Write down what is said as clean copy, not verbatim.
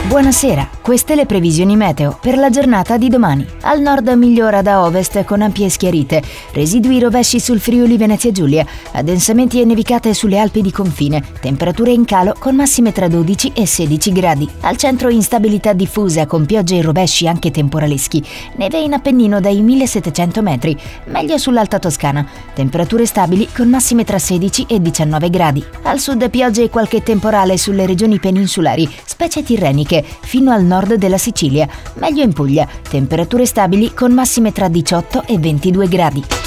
Buonasera, queste le previsioni meteo per la giornata di domani. Al nord migliora da ovest con ampie schiarite, residui rovesci sul Friuli Venezia Giulia, addensamenti e nevicate sulle Alpi di confine, temperature in calo con massime tra 12 e 16 gradi. Al centro instabilità diffusa con piogge e rovesci anche temporaleschi, neve in Appennino dai 1700 metri, meglio sull'Alta Toscana, temperature stabili con massime tra 16 e 19 gradi. Al sud piogge e qualche temporale sulle regioni peninsulari, specie tirreniche, fino al nord della Sicilia, meglio in Puglia, temperature stabili con massime tra 18 e 22 gradi.